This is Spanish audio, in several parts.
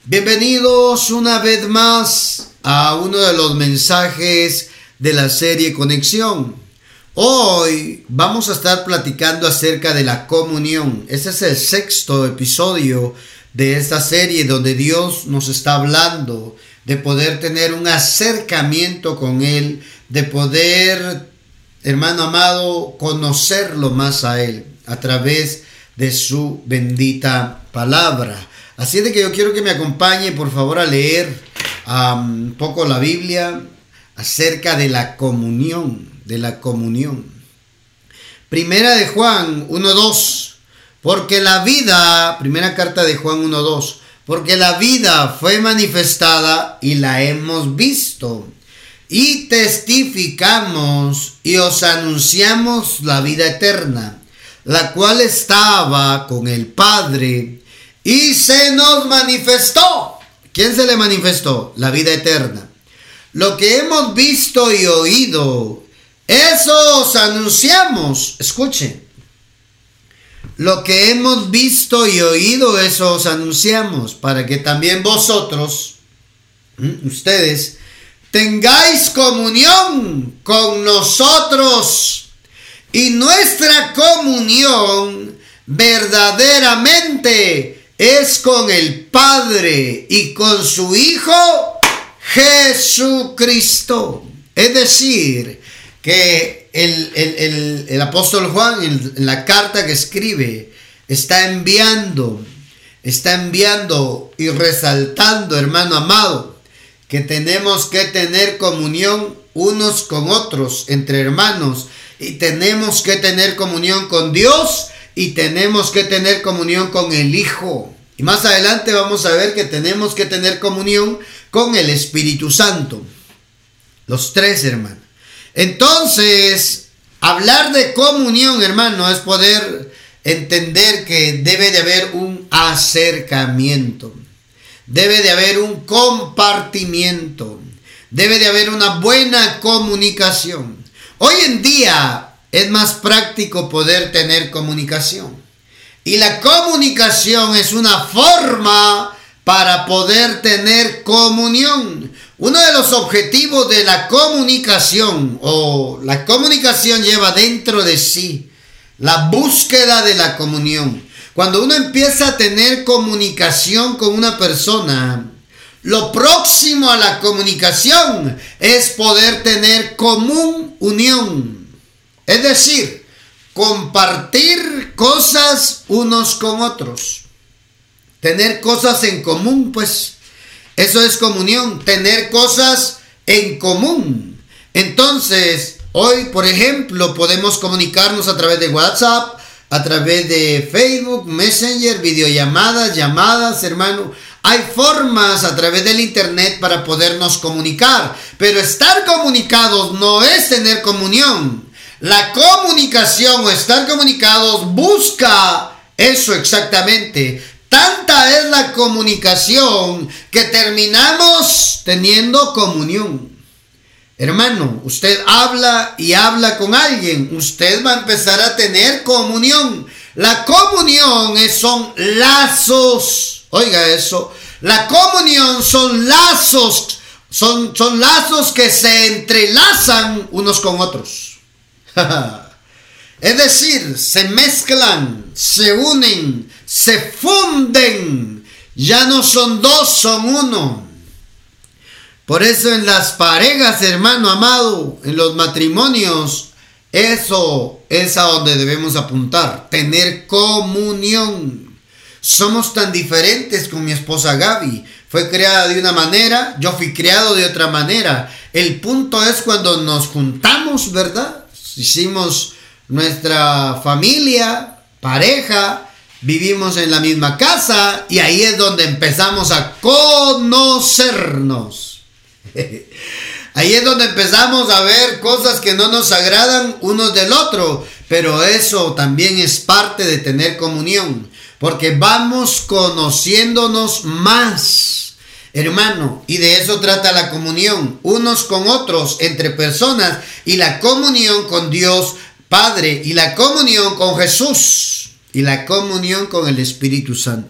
Bienvenidos una vez más a uno de los mensajes de la serie Conexión. Hoy vamos a estar platicando acerca de la comunión. Este es el 6º episodio de esta serie donde Dios nos está hablando de poder tener un acercamiento con Él, de poder, hermano amado, conocerlo más a Él a través de su bendita palabra. Así de que yo quiero que me acompañe por favor a leer un poco la Biblia acerca de la comunión, Primera de Juan 1:2, porque la vida, primera carta de Juan 1:2, porque la vida fue manifestada y la hemos visto y testificamos y os anunciamos la vida eterna, la cual estaba con el Padre y se nos manifestó. ¿Quién se le manifestó? La vida eterna. Lo que hemos visto y oído, eso os anunciamos. Escuchen. Lo que hemos visto y oído, eso os anunciamos, para que también vosotros, ustedes, tengáis comunión con nosotros. Y nuestra comunión verdaderamente es con el Padre y con su Hijo Jesucristo. Es decir, que el apóstol Juan en la carta que escribe está enviando y resaltando, hermano amado, que tenemos que tener comunión unos con otros, entre hermanos, y tenemos que tener comunión con Dios y tenemos que tener comunión con el Hijo. Y más adelante vamos a ver que tenemos que tener comunión con el Espíritu Santo. Los tres, hermano. Entonces, hablar de comunión, hermano, es poder entender que debe de haber un acercamiento. Debe de haber un compartimiento. Debe de haber una buena comunicación. Hoy en día es más práctico poder tener comunicación. Y la comunicación es una forma para poder tener comunión. Uno de los objetivos de la comunicación, o la comunicación lleva dentro de sí la búsqueda de la comunión. Cuando uno empieza a tener comunicación con una persona, lo próximo a la comunicación es poder tener unión. Es decir, compartir cosas unos con otros. Tener cosas en común, pues. Eso es comunión, tener cosas en común. Entonces, hoy, por ejemplo, podemos comunicarnos a través de WhatsApp, a través de Facebook, Messenger, videollamadas, llamadas, hermano. Hay formas a través del internet para podernos comunicar, pero estar comunicados no es tener comunión. La comunicación o estar comunicados busca eso exactamente. Tanta es la comunicación que terminamos teniendo comunión. Hermano, usted habla y habla con alguien, usted va a empezar a tener comunión. La comunión son lazos. Oiga eso. La comunión son lazos. Son lazos que se entrelazan unos con otros. Es decir, se mezclan, se unen, se funden. Ya no son dos, son uno. Por eso en las parejas, hermano amado, en los matrimonios, eso es a donde debemos apuntar. Tener comunión. Somos tan diferentes con mi esposa Gaby. Fue creada de una manera, yo fui creado de otra manera. El punto es cuando nos juntamos, ¿verdad? Hicimos nuestra familia, pareja, vivimos en la misma casa y ahí es donde empezamos a conocernos. Ahí es donde empezamos a ver cosas que no nos agradan unos del otro, pero eso también es parte de tener comunión, porque vamos conociéndonos más, hermano, y de eso trata la comunión, unos con otros, entre personas, y la comunión con Dios Padre, y la comunión con Jesús, y la comunión con el Espíritu Santo.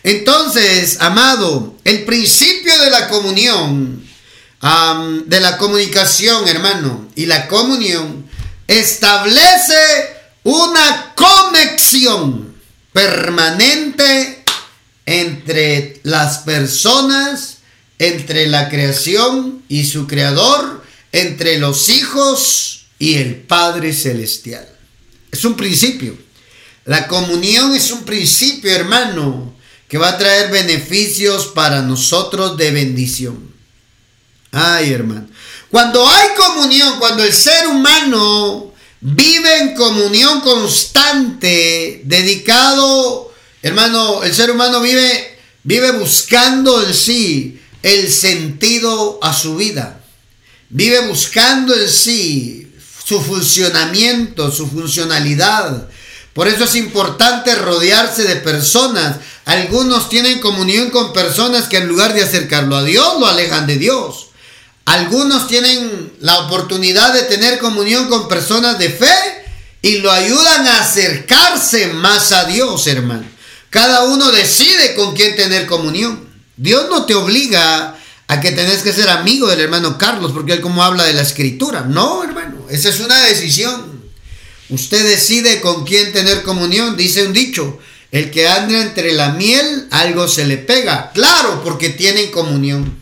Entonces, amado, el principio de la comunión, de la comunicación, hermano, y la comunión establece una conexión permanente entre las personas, entre la creación y su creador, entre los hijos y el Padre Celestial. Es un principio. La comunión es un principio, hermano, que va a traer beneficios para nosotros de bendición. Ay, hermano. Cuando hay comunión, cuando el ser humano vive en comunión constante, dedicado, hermano, el ser humano vive buscando en sí el sentido a su vida. Vive buscando en sí su funcionamiento, su funcionalidad. Por eso es importante rodearse de personas. Algunos tienen comunión con personas que en lugar de acercarlo a Dios, lo alejan de Dios. Algunos tienen la oportunidad de tener comunión con personas de fe y lo ayudan a acercarse más a Dios, hermano. Cada uno decide con quién tener comunión. Dios no te obliga a que tenés que ser amigo del hermano Carlos, porque él como habla de la escritura. No, hermano, esa es una decisión. Usted decide con quién tener comunión. Dice un dicho, el que anda entre la miel, algo se le pega. Claro, porque tienen comunión.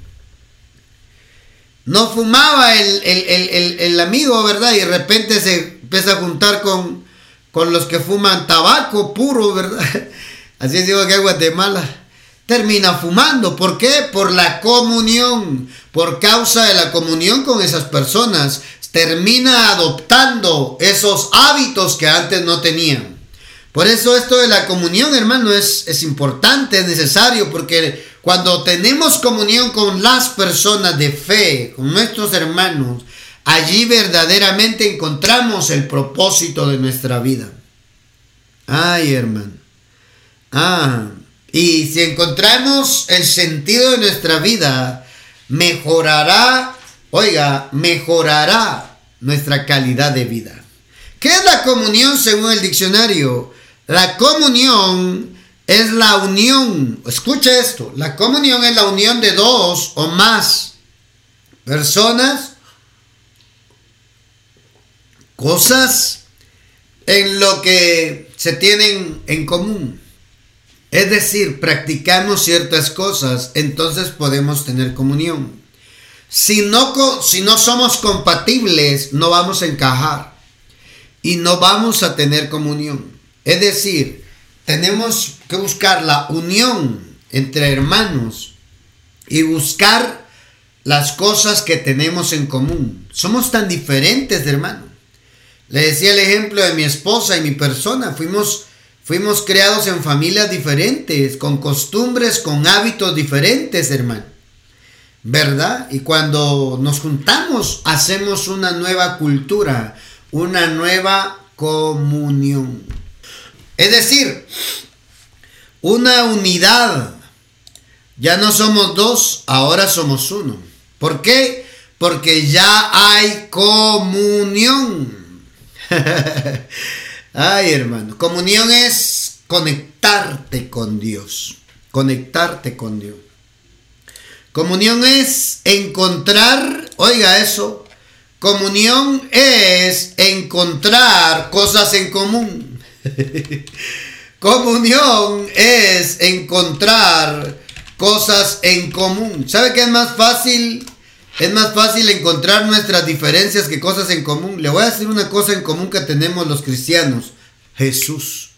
No fumaba el amigo, ¿verdad? Y de repente se empieza a juntar con los que fuman tabaco puro, ¿verdad? Así es, digo que en Guatemala termina fumando. ¿Por qué? Por la comunión. Por causa de la comunión con esas personas, termina adoptando esos hábitos que antes no tenían. Por eso esto de la comunión, hermano, es importante, es necesario, porque cuando tenemos comunión con las personas de fe, con nuestros hermanos, allí verdaderamente encontramos el propósito de nuestra vida. Ay, hermano. Y si encontramos el sentido de nuestra vida, mejorará nuestra calidad de vida. ¿Qué es la comunión según el diccionario? La comunión es la unión, escucha esto, la comunión es la unión de dos o más personas, cosas en lo que se tienen en común. Es decir, practicamos ciertas cosas, entonces podemos tener comunión. Si no somos compatibles, no vamos a encajar y no vamos a tener comunión. Es decir, tenemos que buscar la unión entre hermanos y buscar las cosas que tenemos en común. Somos tan diferentes, hermano. Le decía el ejemplo de mi esposa y mi persona. Fuimos creados en familias diferentes, con costumbres, con hábitos diferentes, hermano. ¿Verdad? Y cuando nos juntamos, hacemos una nueva cultura, una nueva comunión. Es decir, una unidad. Ya no somos dos, ahora somos uno. ¿Por qué? Porque ya hay comunión. Ay, hermano, comunión es conectarte con Dios. Conectarte con Dios. Comunión es encontrar, oiga eso, comunión es encontrar cosas en común. Comunión es encontrar cosas en común. ¿Sabe qué es más fácil? Es más fácil encontrar nuestras diferencias que cosas en común. Le voy a decir una cosa en común que tenemos los cristianos. Jesús.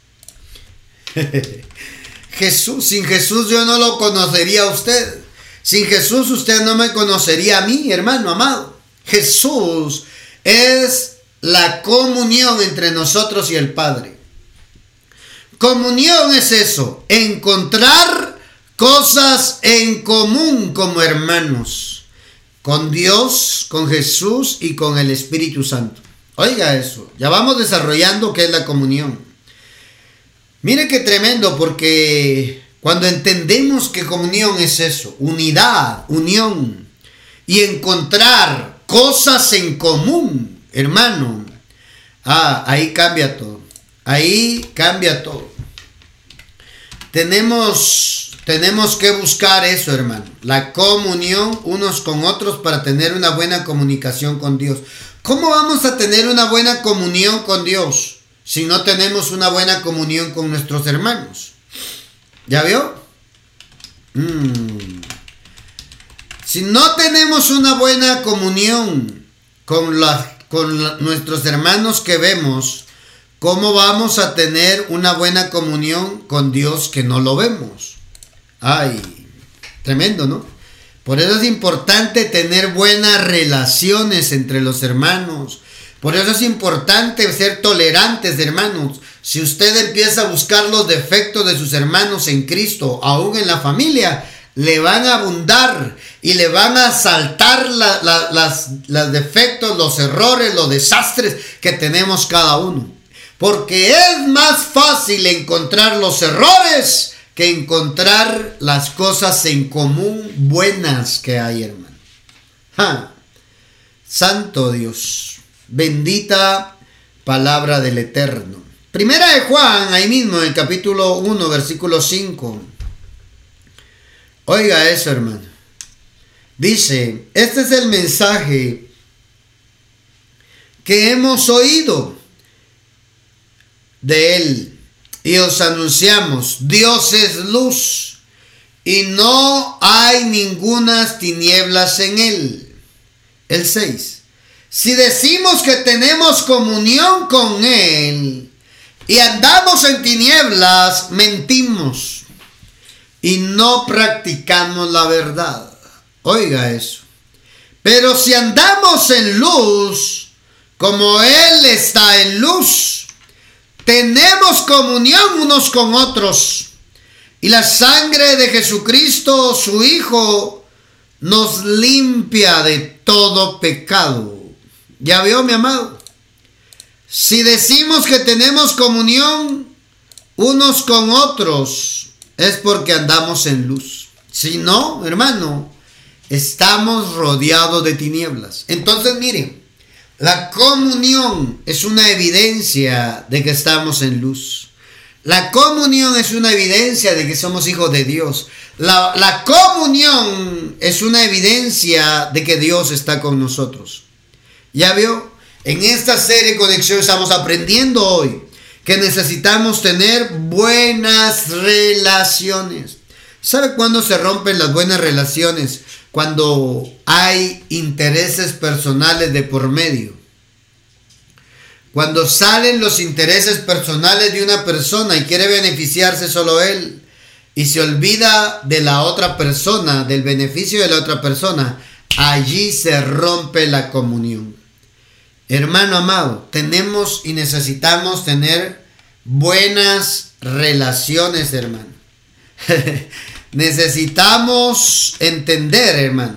Jesús. Sin Jesús yo no lo conocería a usted. Sin Jesús usted no me conocería a mí, hermano amado. Jesús es la comunión entre nosotros y el Padre. Comunión es eso, encontrar cosas en común como hermanos, con Dios, con Jesús y con el Espíritu Santo. Oiga eso, ya vamos desarrollando qué es la comunión. Mire qué tremendo, porque cuando entendemos que comunión es eso, unidad, unión, y encontrar cosas en común, hermano, ahí cambia todo. Ahí cambia todo. Tenemos tenemos que buscar eso, hermano. La comunión unos con otros para tener una buena comunicación con Dios. ¿Cómo vamos a tener una buena comunión con Dios si no tenemos una buena comunión con nuestros hermanos? ¿Ya vio? Si no tenemos una buena comunión con nuestros hermanos que vemos, ¿cómo vamos a tener una buena comunión con Dios que no lo vemos? Ay, tremendo, ¿no? Por eso es importante tener buenas relaciones entre los hermanos. Por eso es importante ser tolerantes, hermanos. Si usted empieza a buscar los defectos de sus hermanos en Cristo, aún en la familia, le van a abundar y le van a saltar los defectos, los errores, los desastres que tenemos cada uno. Porque es más fácil encontrar los errores que encontrar las cosas en común buenas que hay, hermano. Santo Dios, bendita palabra del Eterno. Primera de Juan, ahí mismo en el capítulo 1, versículo 5. Oiga eso, hermano. Dice, este es el mensaje que hemos oído de Él y os anunciamos: Dios es luz y no hay ningunas tinieblas en Él. El 6. Si decimos que tenemos comunión con Él y andamos en tinieblas, mentimos y no practicamos la verdad. Oiga eso. Pero si andamos en luz, como Él está en luz, tenemos comunión unos con otros. Y la sangre de Jesucristo, su Hijo, nos limpia de todo pecado. ¿Ya vio, mi amado? Si decimos que tenemos comunión unos con otros, es porque andamos en luz. Si no, hermano, estamos rodeados de tinieblas. Entonces, miren, la comunión es una evidencia de que estamos en luz. La comunión es una evidencia de que somos hijos de Dios. La comunión es una evidencia de que Dios está con nosotros. ¿Ya vio? En esta serie de Conexión estamos aprendiendo hoy que necesitamos tener buenas relaciones. ¿Sabe cuándo se rompen las buenas relaciones? Cuando hay intereses personales de por medio. Cuando salen los intereses personales de una persona y quiere beneficiarse solo él y se olvida de la otra persona, del beneficio de la otra persona, allí se rompe la comunión. Hermano amado, tenemos y necesitamos tener buenas relaciones, hermano. Necesitamos entender, hermano,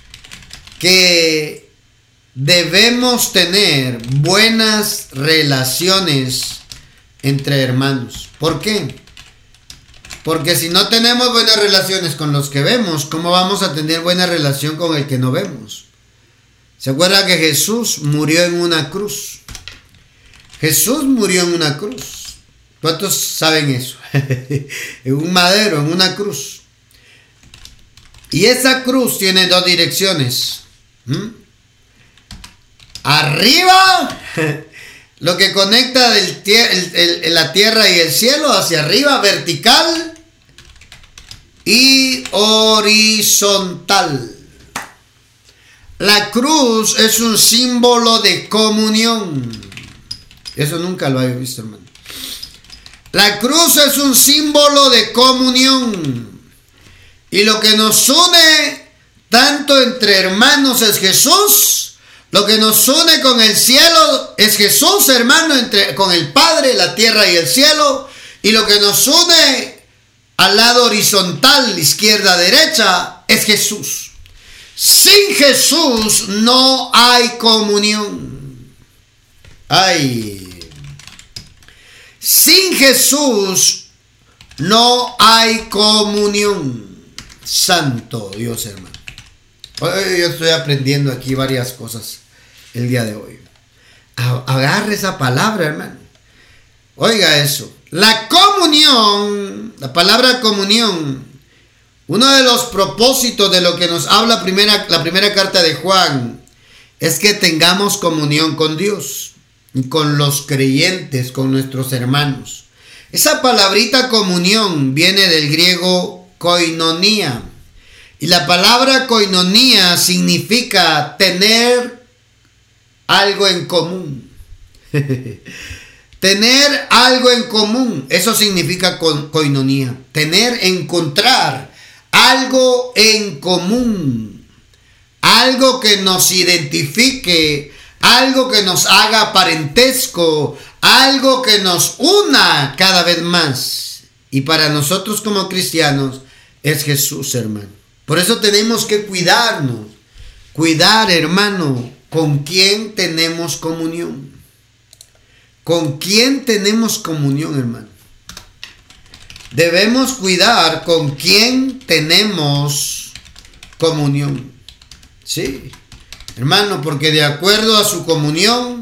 que debemos tener buenas relaciones entre hermanos. ¿Por qué? Porque si no tenemos buenas relaciones con los que vemos, ¿cómo vamos a tener buena relación con el que no vemos? ¿Se acuerda que Jesús murió en una cruz? Jesús murió en una cruz. ¿Cuántos saben eso? En un madero, en una cruz. Y esa cruz tiene dos direcciones. Arriba, lo que conecta la tierra y el cielo, hacia arriba, vertical y horizontal. La cruz es un símbolo de comunión. Eso nunca lo había visto, hermano. La cruz es un símbolo de comunión. Y lo que nos une tanto entre hermanos es Jesús. Lo que nos une con el cielo es Jesús, hermano, con el Padre, la tierra y el cielo. Y lo que nos une al lado horizontal, izquierda, derecha, es Jesús. Sin Jesús no hay comunión. Ay. Sin Jesús no hay comunión. Santo Dios, hermano. Hoy yo estoy aprendiendo aquí varias cosas el día de hoy. Agarre esa palabra, hermano. Oiga eso. La comunión, la palabra comunión, Uno de los propósitos de lo que nos habla la primera carta de Juan es que tengamos comunión con Dios, con los creyentes, con nuestros hermanos. Esa palabrita comunión viene del griego koinonia. Y la palabra koinonia significa tener algo en común. Tener algo en común, eso significa koinonia. Encontrar algo en común. Algo que nos identifique, algo que nos haga parentesco, algo que nos una cada vez más. Y para nosotros como cristianos es Jesús, hermano. Por eso tenemos que cuidarnos. Cuidar, hermano, con quién tenemos comunión. ¿Con quién tenemos comunión, hermano? Debemos cuidar con quién tenemos comunión. Sí, hermano, porque de acuerdo a su comunión,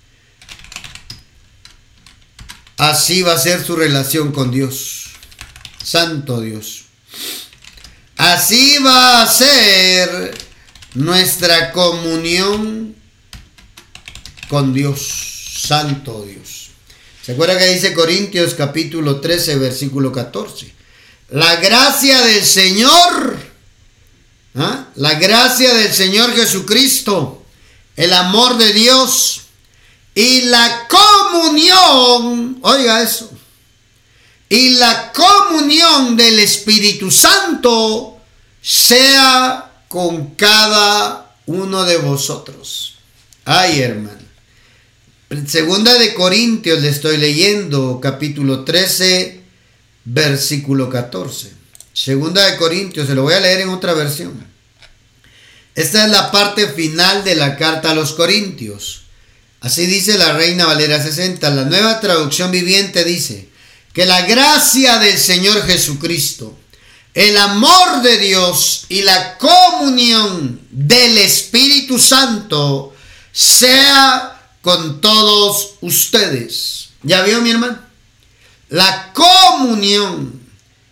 así va a ser su relación con Dios. Santo Dios. Así va a ser nuestra comunión con Dios. Santo Dios. ¿Se acuerda que dice Corintios capítulo 13, versículo 14? La gracia del Señor, la gracia del Señor Jesucristo, el amor de Dios y la comunión, oiga eso, y la comunión del Espíritu Santo sea con cada uno de vosotros. Ay, hermano. Segunda de Corintios le estoy leyendo, capítulo 13, versículo 14. Segunda de Corintios, se lo voy a leer en otra versión. Esta es la parte final de la carta a los Corintios. Así dice la Reina Valera 60. La Nueva Traducción Viviente dice que la gracia del Señor Jesucristo, el amor de Dios y la comunión del Espíritu Santo sea con todos ustedes. ¿Ya vio, mi hermano? La comunión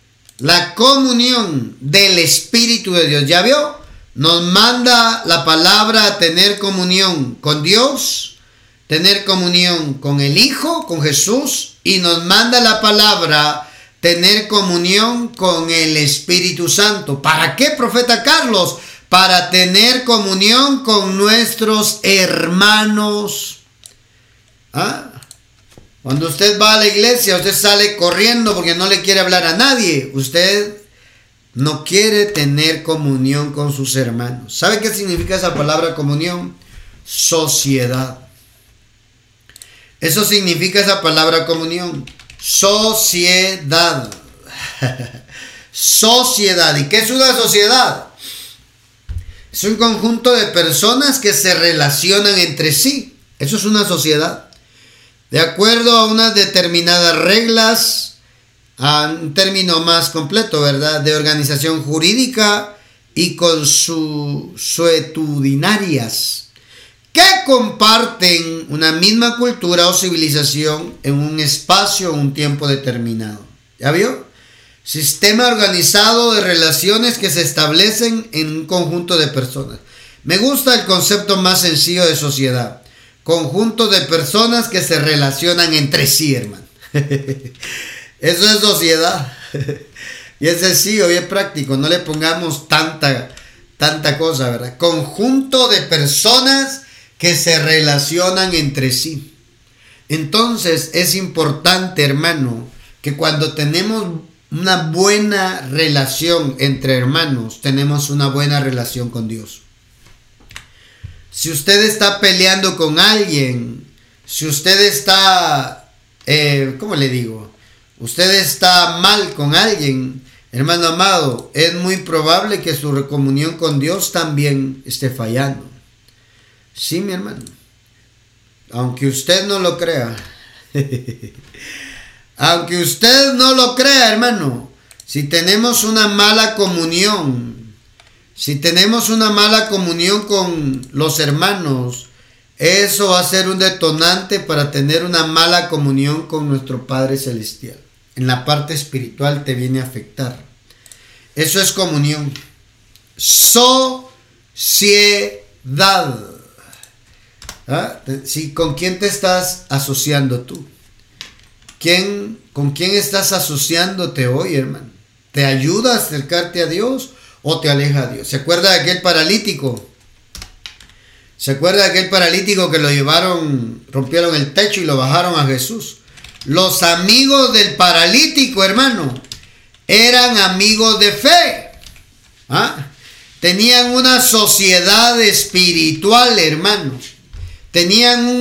del Espíritu de Dios. ¿Ya vio? Nos manda la palabra a tener comunión con Dios, tener comunión con el Hijo, con Jesús, y nos manda la palabra tener comunión con el Espíritu Santo. ¿Para qué, profeta Carlos? Para tener comunión con nuestros hermanos. Cuando usted va a la iglesia, usted sale corriendo porque no le quiere hablar a nadie. Usted no quiere tener comunión con sus hermanos. ¿Sabe qué significa esa palabra comunión? Sociedad. Eso significa esa palabra comunión. Sociedad. Sociedad. ¿Y qué es una sociedad? Es un conjunto de personas que se relacionan entre sí. Eso es una sociedad. De acuerdo a unas determinadas reglas, a un término más completo, ¿verdad? De organización jurídica y consuetudinarias, que comparten una misma cultura o civilización en un espacio o un tiempo determinado. ¿Ya vio? Sistema organizado de relaciones que se establecen en un conjunto de personas. Me gusta el concepto más sencillo de sociedad. Conjunto de personas que se relacionan entre sí, hermano. Eso es sociedad. Y es sencillo y es práctico. No le pongamos tanta cosa, ¿verdad? Conjunto de personas que se relacionan entre sí. Entonces es importante, hermano, que cuando tenemos una buena relación entre hermanos, tenemos una buena relación con Dios. Si usted está peleando con alguien, si usted está, ¿cómo le digo? Usted está mal con alguien, hermano amado, es muy probable que su comunión con Dios también esté fallando. Sí, mi hermano. Aunque usted no lo crea. Aunque usted no lo crea, hermano. Si tenemos una mala comunión, si tenemos una mala comunión con los hermanos, eso va a ser un detonante para tener una mala comunión con nuestro Padre Celestial. En la parte espiritual te viene a afectar. Eso es comunión. Sociedad. ¿Ah? Sí, ¿con quién te estás asociando tú? ¿Con quién estás asociándote hoy, hermano? ¿Te ayuda a acercarte a Dios o te aleja de Dios? ¿Se acuerda de aquel paralítico? ¿Se acuerda de aquel paralítico que lo llevaron, rompieron el techo y lo bajaron a Jesús? Los amigos del paralítico, hermano, eran amigos de fe. ¿Ah? Tenían una sociedad espiritual, hermano. Tenían un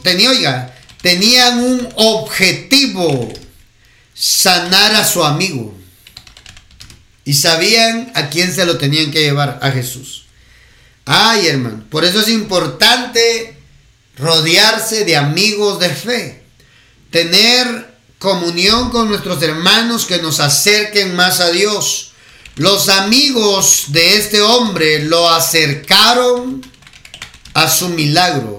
objetivo: sanar a su amigo. Y sabían a quién se lo tenían que llevar: a Jesús. Ay, hermano, por eso es importante rodearse de amigos de fe. Tener comunión con nuestros hermanos que nos acerquen más a Dios. Los amigos de este hombre lo acercaron a su milagro.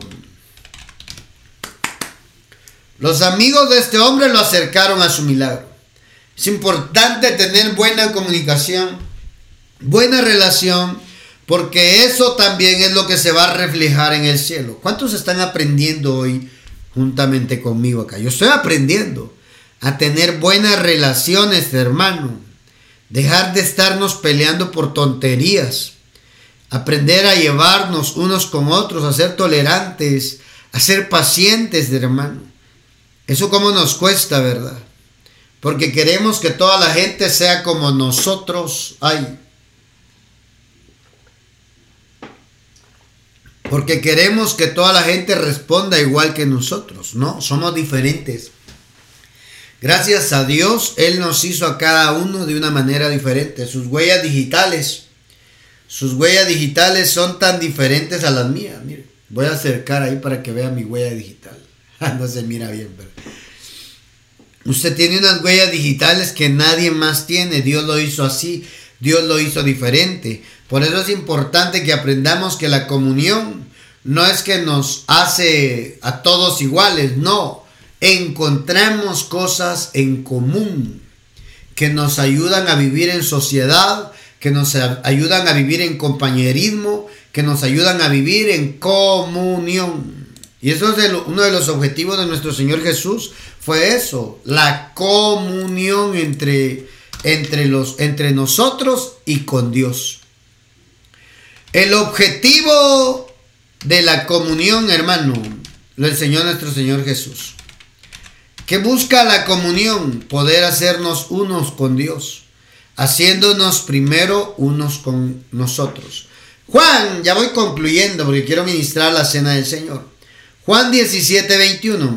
Los amigos de este hombre lo acercaron a su milagro. Es importante tener buena comunicación, buena relación, porque eso también es lo que se va a reflejar en el cielo. ¿Cuántos están aprendiendo hoy juntamente conmigo acá? Yo estoy aprendiendo a tener buenas relaciones, hermano. Dejar de estarnos peleando por tonterías. Aprender a llevarnos unos con otros, a ser tolerantes, a ser pacientes, hermano. Eso como nos cuesta, ¿verdad? Porque queremos que toda la gente sea como nosotros. Ay. Porque queremos que toda la gente responda igual que nosotros. No, somos diferentes. Gracias a Dios, Él nos hizo a cada uno de una manera diferente. Sus huellas digitales son tan diferentes a las mías. Mire, voy a acercar ahí para que vea mi huella digital. No se mira bien, pero usted tiene unas huellas digitales que nadie más tiene. Dios lo hizo así, Dios lo hizo diferente. Por eso es importante que aprendamos que la comunión no es que nos hace a todos iguales, no. Encontramos cosas en común que nos ayudan a vivir en sociedad, que nos ayudan a vivir en compañerismo, que nos ayudan a vivir en comunión. Y eso es uno de los objetivos de nuestro Señor Jesús, fue eso, la comunión entre nosotros y con Dios. El objetivo de la comunión, hermano, lo enseñó nuestro Señor Jesús. ¿Qué busca la comunión? Poder hacernos unos con Dios, haciéndonos primero unos con nosotros. Juan, ya voy concluyendo porque quiero ministrar la cena del Señor. Juan 17:21.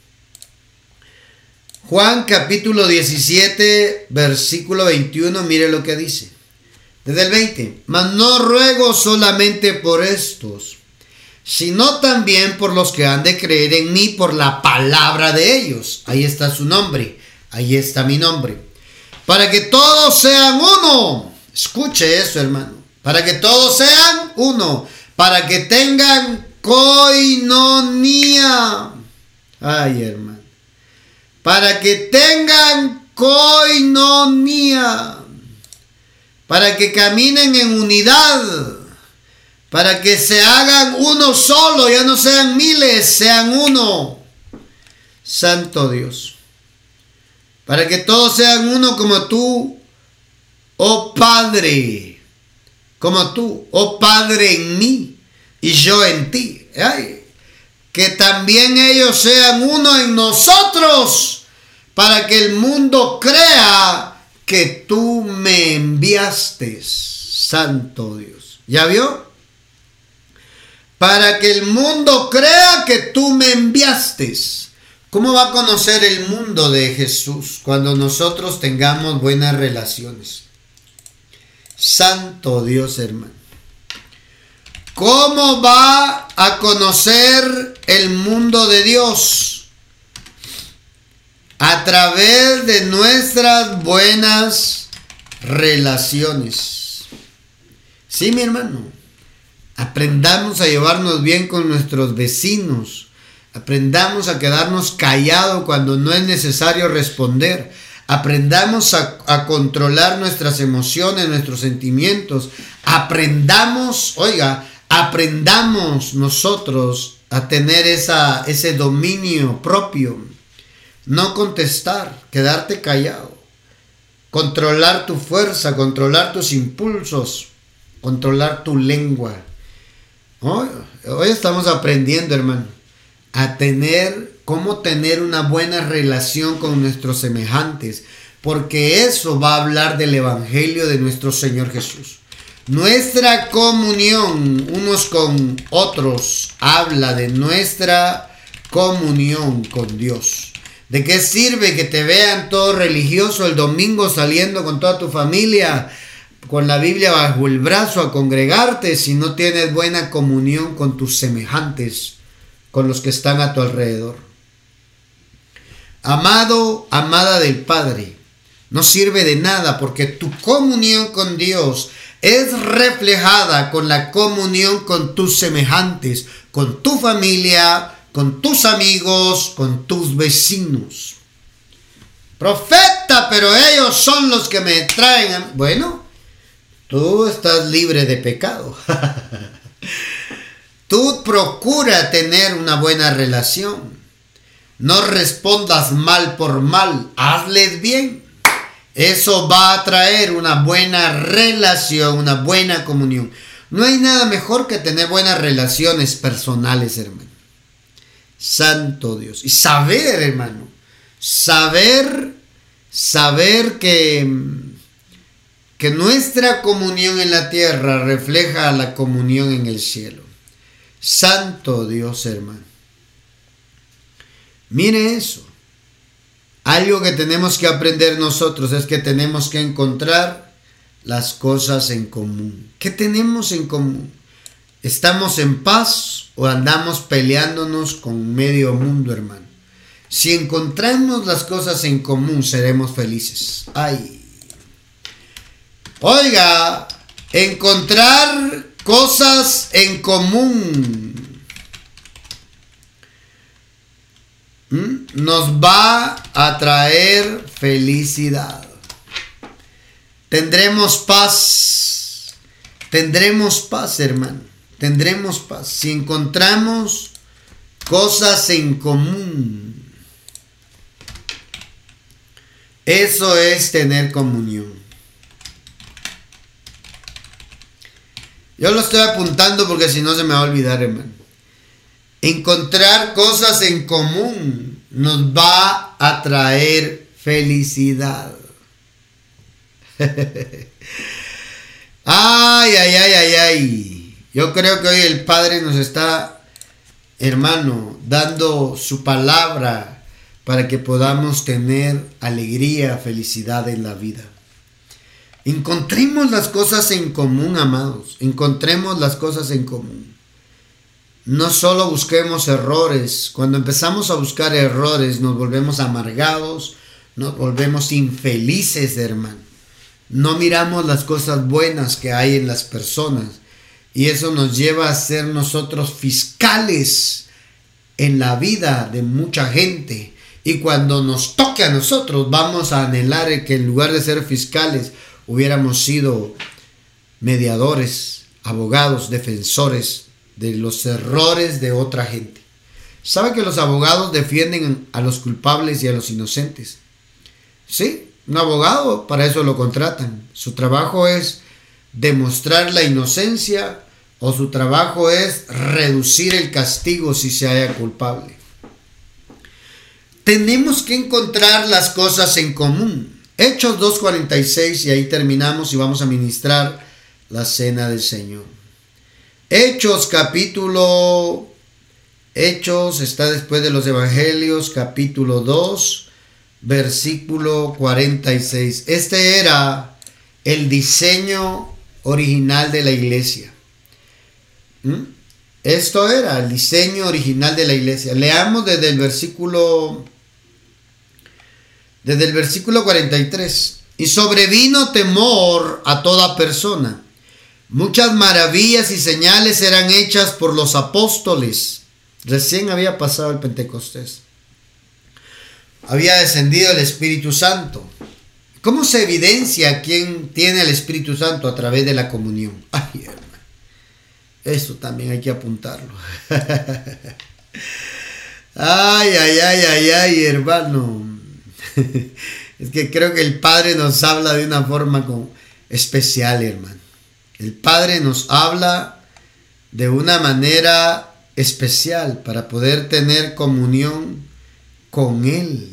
Juan capítulo 17, versículo 21, mire lo que dice. Desde el 20. Mas no ruego solamente por estos, sino también por los que han de creer en mí por la palabra de ellos. Ahí está su nombre, ahí está mi nombre. Para que todos sean uno. Escuche eso, hermano. Para que todos sean uno. Para que tengan coinonía. Ay, hermano. Para que tengan coinonía. Para que caminen en unidad. Para que se hagan uno solo. Ya no sean miles, sean uno. Santo Dios. Para que todos sean uno como tú, oh Padre. Como tú, oh Padre, en mí y yo en ti. Ay, que también ellos sean uno en nosotros, para que el mundo crea que tú me enviaste. Santo Dios. ¿Ya vio? Para que el mundo crea que tú me enviaste. ¿Cómo va a conocer el mundo de Jesús? Cuando nosotros tengamos buenas relaciones. Santo Dios, hermano. ¿Cómo va a conocer el mundo de Dios? A través de nuestras buenas relaciones. Sí, mi hermano. Aprendamos a llevarnos bien con nuestros vecinos. Aprendamos a quedarnos callados cuando no es necesario responder. aprendamos a controlar nuestras emociones, nuestros sentimientos, aprendamos nosotros a tener ese dominio propio, no contestar, quedarte callado, controlar tu fuerza, controlar tus impulsos, controlar tu lengua. Hoy estamos aprendiendo, hermano, a cómo tener una buena relación con nuestros semejantes, porque eso va a hablar del evangelio de nuestro Señor Jesús. Nuestra comunión unos con otros habla de nuestra comunión con Dios. ¿De qué sirve que te vean todo religioso el domingo saliendo con toda tu familia, con la Biblia bajo el brazo a congregarte, si no tienes buena comunión con tus semejantes, con los que están a tu alrededor? Amado, amada del Padre, no sirve de nada porque tu comunión con Dios es reflejada con la comunión con tus semejantes, con tu familia, con tus amigos, con tus vecinos. Profeta, pero ellos son los que me traen. Bueno, tú estás libre de pecado. Tú procura tener una buena relación. No respondas mal por mal, hazles bien. Eso va a traer una buena relación, una buena comunión. No hay nada mejor que tener buenas relaciones personales, hermano. Santo Dios. Y saber, hermano, saber que nuestra comunión en la tierra refleja la comunión en el cielo. Santo Dios, hermano. Mire eso. Algo que tenemos que aprender nosotros es que tenemos que encontrar las cosas en común. ¿Qué tenemos en común? ¿Estamos en paz o andamos peleándonos con medio mundo, hermano? Si encontramos las cosas en común, seremos felices. Ay. Oiga, encontrar cosas en común nos va a traer felicidad. Tendremos paz, hermano. Tendremos paz si encontramos cosas en común. Eso es tener comunión. Yo lo estoy apuntando porque si no se me va a olvidar, hermano. Encontrar cosas en común nos va a traer felicidad. Ay. Yo creo que hoy el Padre nos está, hermano, dando su palabra para que podamos tener alegría, felicidad en la vida. Encontremos las cosas en común, amados. Encontremos las cosas en común. No solo busquemos errores. Cuando empezamos a buscar errores, nos volvemos amargados, nos volvemos infelices, hermano. No miramos las cosas buenas que hay en las personas. Y eso nos lleva a ser nosotros fiscales en la vida de mucha gente. Y cuando nos toque a nosotros, vamos a anhelar que en lugar de ser fiscales, hubiéramos sido mediadores, abogados, defensores de los errores de otra gente. ¿Sabe que los abogados defienden a los culpables y a los inocentes? Sí, un abogado para eso lo contratan. Su trabajo es demostrar la inocencia o su trabajo es reducir el castigo si se haya culpable. Tenemos que encontrar las cosas en común. Hechos 2:46 y ahí terminamos y vamos a ministrar la cena del Señor. Hechos está después de los Evangelios, capítulo 2, versículo 46. Este era el diseño original de la iglesia. Esto era el diseño original de la iglesia. Leamos desde el versículo 43. Y sobrevino temor a toda persona. Muchas maravillas y señales eran hechas por los apóstoles. Recién había pasado el Pentecostés. había descendido el Espíritu Santo. ¿Cómo se evidencia quién tiene el Espíritu Santo? A través de la comunión. Ay, hermano, esto también hay que apuntarlo. Ay, hermano. Es que creo que el Padre nos habla de una forma especial, hermano. El Padre nos habla de una manera especial para poder tener comunión con Él.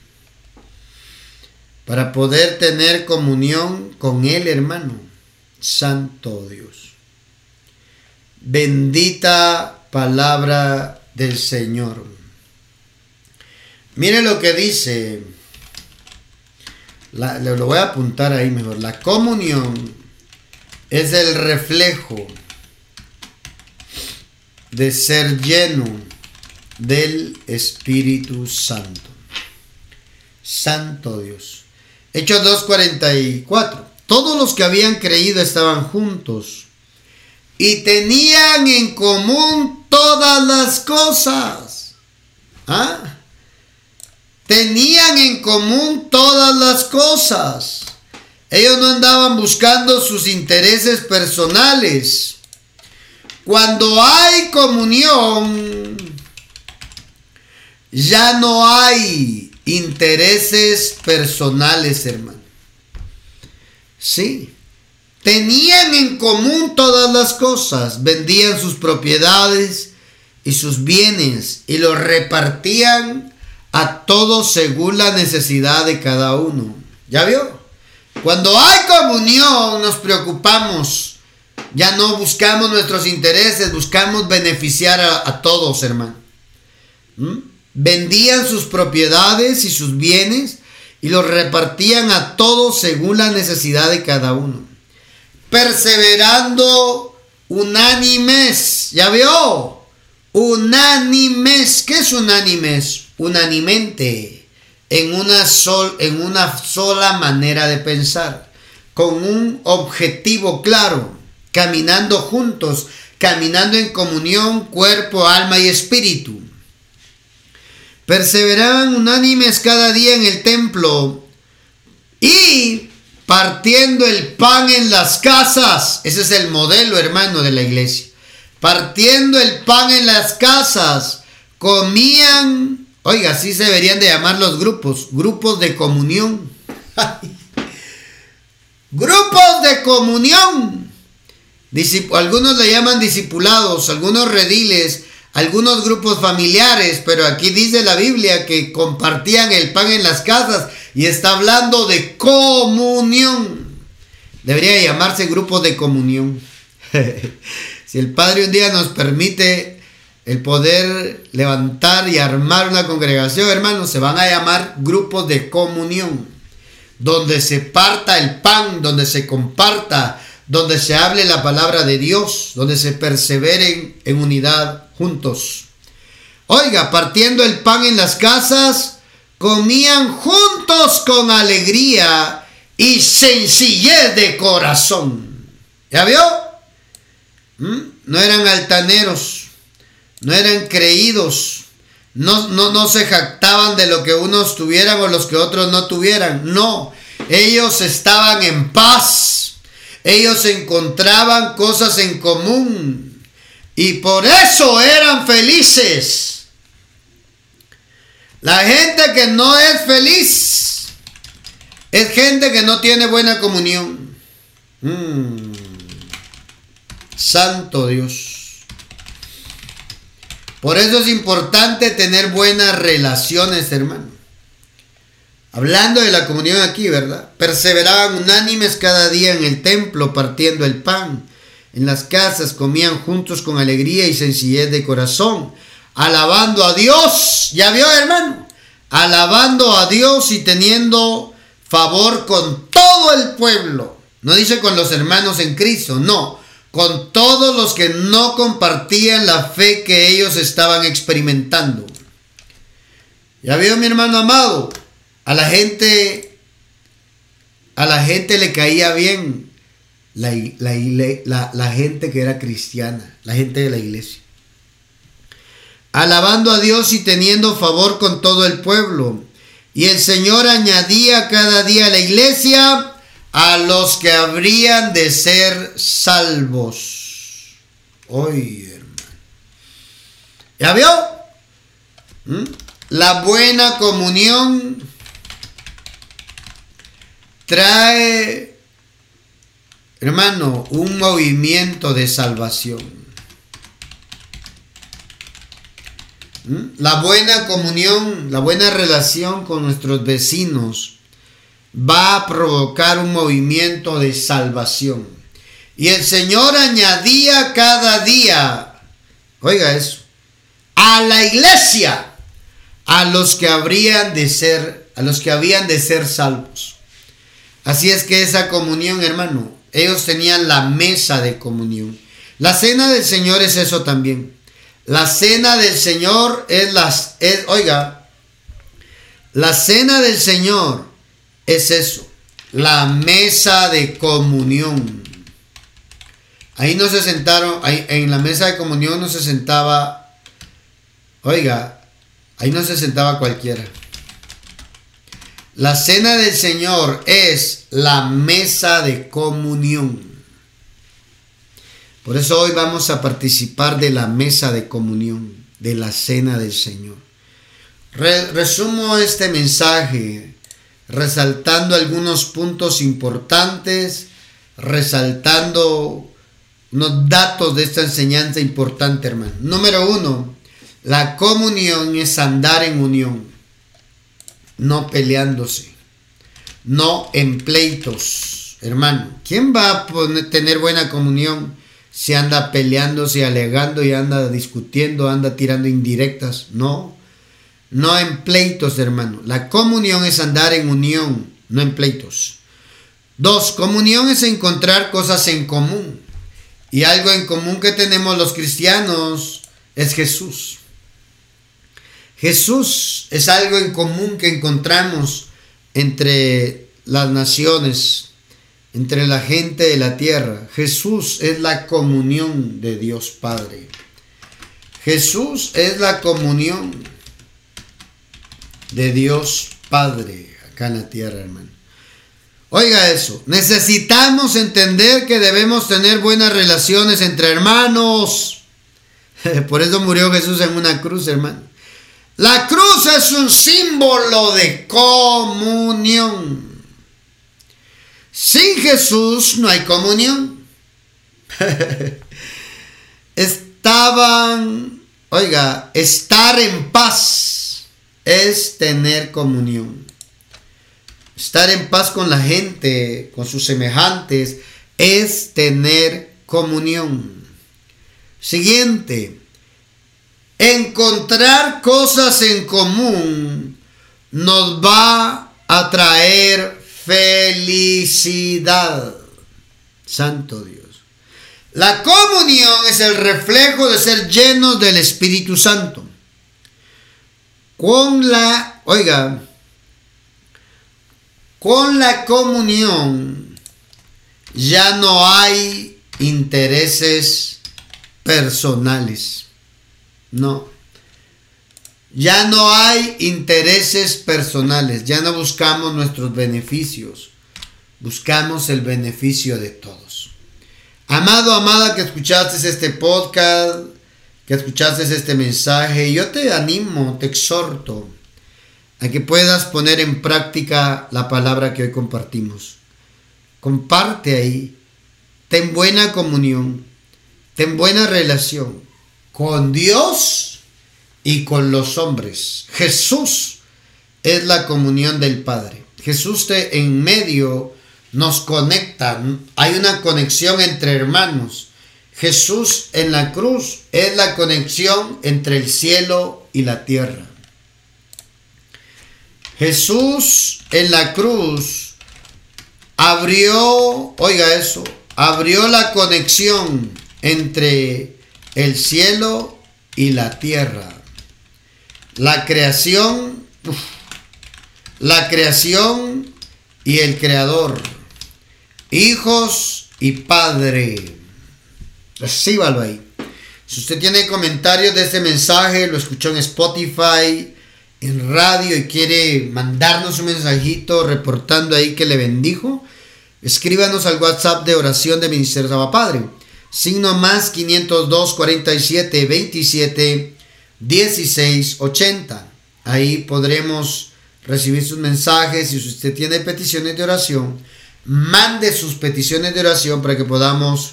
Para poder tener comunión con Él, hermano. Santo Dios. Bendita palabra del Señor. Mire lo que dice. Lo voy a apuntar ahí mejor. La comunión es el reflejo de ser lleno del Espíritu Santo. Santo Dios. Hechos 2:44. Todos los que habían creído estaban juntos y tenían en común todas las cosas. Tenían en común todas las cosas. Ellos no andaban buscando sus intereses personales. Cuando hay comunión, ya no hay intereses personales, hermano. Sí. Tenían en común todas las cosas. Vendían sus propiedades y sus bienes y los repartían a todos según la necesidad de cada uno. ¿Ya vio? Cuando hay comunión nos preocupamos. Ya no buscamos nuestros intereses, buscamos beneficiar a todos, hermano. Vendían sus propiedades y sus bienes y los repartían a todos según la necesidad de cada uno. Perseverando unánimes. ¿Ya vio? Unánimes. ¿Qué es unánimes? Unánimente. En una sola manera de pensar. Con un objetivo claro. Caminando juntos. Caminando en comunión, cuerpo, alma y espíritu. Perseveraban unánimes cada día en el templo y partiendo el pan en las casas. Ese es el modelo, hermano, de la iglesia. Partiendo el pan en las casas, comían. Oiga, así se deberían de llamar los grupos de comunión. Grupos de comunión. Algunos le llaman discipulados, algunos rediles, algunos grupos familiares, pero aquí dice la Biblia que compartían el pan en las casas y está hablando de comunión. Debería llamarse grupos de comunión. Si el Padre un día nos permite el poder levantar y armar una congregación, hermanos, se van a llamar grupos de comunión, donde se parta el pan, donde se comparta, donde se hable la palabra de Dios, donde se perseveren en unidad juntos. Oiga, partiendo el pan en las casas, comían juntos con alegría y sencillez de corazón. ¿Ya vio? No eran altaneros, no eran creídos, no se jactaban de lo que unos tuvieran o los que otros no tuvieran. No, ellos estaban en paz. Ellos encontraban cosas en común y por eso eran felices. La gente que no es feliz es gente que no tiene buena comunión. Santo Dios. Por eso es importante tener buenas relaciones, hermano. Hablando de la comunión aquí, ¿verdad? Perseveraban unánimes cada día en el templo, partiendo el pan. En las casas comían juntos con alegría y sencillez de corazón, alabando a Dios. ¿Ya vio, hermano? Alabando a Dios y teniendo favor con todo el pueblo. No dice con los hermanos en Cristo, no. Con todos los que no compartían la fe que ellos estaban experimentando. ¿Ya vio, mi hermano amado? A la gente le caía bien la gente que era cristiana, la gente de la iglesia. Alabando a Dios y teniendo favor con todo el pueblo. Y el Señor añadía cada día a la iglesia a los que habrían de ser salvos. Oye, hermano. ¿Ya vio? La buena comunión trae, hermano, un movimiento de salvación. La buena comunión, la buena relación con nuestros vecinos va a provocar un movimiento de salvación. Y el Señor añadía cada día, oiga eso, a la iglesia, a los que habían de ser salvos. Así es que esa comunión, hermano, ellos tenían la mesa de comunión. La cena del Señor es eso también. La cena del Señor la cena del Señor es eso, la mesa de comunión. Ahí no se sentaron, en la mesa de comunión no se sentaba, ahí no se sentaba cualquiera. La cena del Señor es la mesa de comunión. Por eso hoy vamos a participar de la mesa de comunión, de la cena del Señor. Resumo este mensaje resaltando algunos puntos importantes, resaltando unos datos de esta enseñanza importante, hermano. Número 1, la comunión es andar en unión, no peleándose, no en pleitos, hermano. ¿Quién va a tener buena comunión si anda peleándose, alegando y anda discutiendo, anda tirando indirectas? No en pleitos, hermano. La comunión es andar en unión, no en pleitos. 2, comunión es encontrar cosas en común. Y algo en común que tenemos los cristianos es Jesús. Jesús es algo en común que encontramos entre las naciones, entre la gente de la tierra. Jesús es la comunión de Dios Padre. Jesús es la comunión de Dios Padre acá en la tierra, hermano. Oiga eso, necesitamos entender que debemos tener buenas relaciones entre hermanos. Por eso murió Jesús en una cruz, hermano. La cruz es un símbolo de comunión. Sin Jesús no hay comunión. Estar en paz es tener comunión. Estar en paz con la gente, con sus semejantes, es tener comunión. Siguiente, encontrar cosas en común nos va a traer felicidad. Santo Dios. La comunión es el reflejo de ser llenos del Espíritu Santo. Con la comunión ya no hay intereses personales. No. Ya no hay intereses personales. Ya no buscamos nuestros beneficios. Buscamos el beneficio de todos. Amado, amada, que escuchaste este podcast, que escuchaste este mensaje, yo te animo, te exhorto a que puedas poner en práctica la palabra que hoy compartimos. Comparte ahí. Ten buena comunión. Ten buena relación con Dios y con los hombres. Jesús es la comunión del Padre. Jesús en medio nos conecta. Hay una conexión entre hermanos. Jesús en la cruz es la conexión entre el cielo y la tierra. Jesús en la cruz abrió la conexión entre el cielo y la tierra. La creación y el Creador, hijos y Padre. Recíbalo ahí. Si usted tiene comentarios de este mensaje, lo escuchó en Spotify, en radio y quiere mandarnos un mensajito reportando ahí que le bendijo, escríbanos al WhatsApp de oración de Ministerio Abba Padre. Signo más 502 47 27 16 80. Ahí podremos recibir sus mensajes. Si usted tiene peticiones de oración, mande sus peticiones de oración para que podamos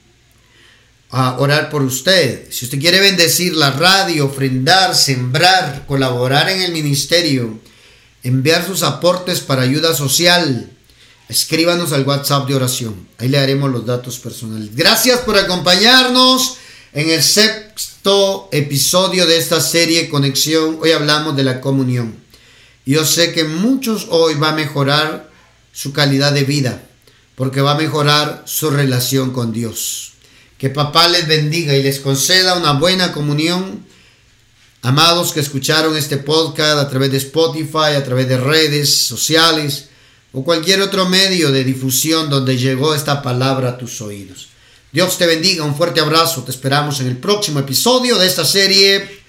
orar por usted. Si usted quiere bendecir la radio, ofrendar, sembrar, colaborar en el ministerio, enviar sus aportes para ayuda social, escríbanos al WhatsApp de oración. Ahí le daremos los datos personales. Gracias por acompañarnos en el sexto episodio de esta serie Conexión. Hoy hablamos de la comunión. Yo sé que muchos hoy va a mejorar su calidad de vida, porque va a mejorar su relación con Dios. Que papá les bendiga y les conceda una buena comunión. Amados que escucharon este podcast a través de Spotify, a través de redes sociales o cualquier otro medio de difusión donde llegó esta palabra a tus oídos. Dios te bendiga, un fuerte abrazo. Te esperamos en el próximo episodio de esta serie